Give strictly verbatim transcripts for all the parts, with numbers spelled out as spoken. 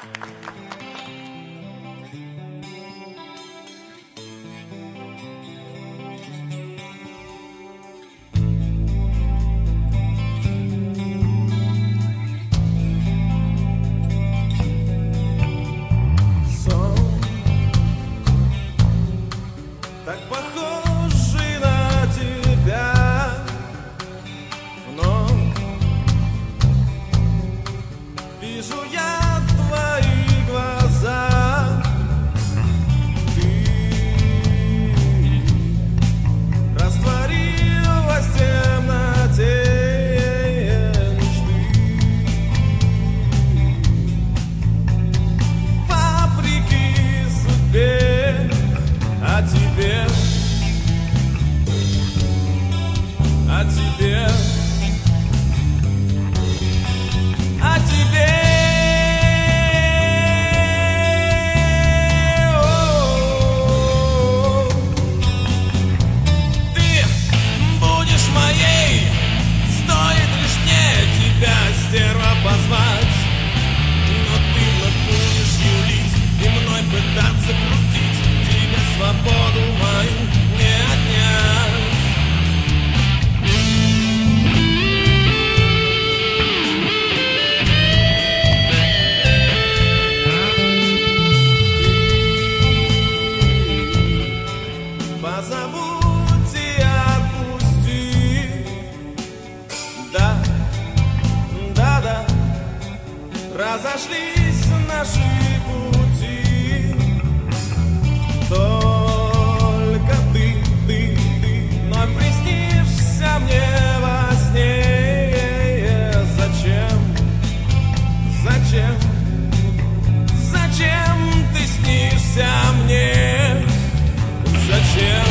Так похожий на тебя вновь. Вижу я твои глаза, ты растворилась в темноте мечты. Вопреки судьбе, а тебе, а тебе, а тебе, о-о-о. Ты будешь моей, стоит лишь мне тебя, стерва, позвать. Но ты вновь будешь юлить и мной пытаться крутить, тебе свободу мою не отнять. Позабудь и отпусти. Да, да, да, разошлись наши пути. Только ты, ты, ты вновь приснишься мне во сне. Зачем, зачем, зачем ты снишься мне? Зачем,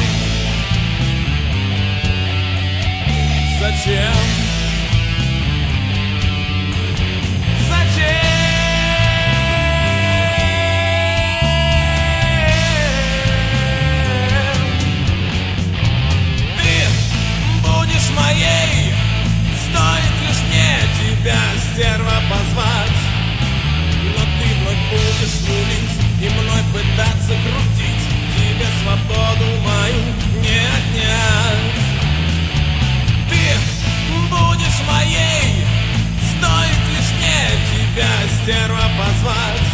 зачем, зачем? Моей, стоит лишь мне тебя, стерва, позвать. Но ты вновь будешь юлить и мной пытаться крутить, тебе свободу мою не отнять. Ты будешь моей, стоит лишь мне тебя, стерва, позвать.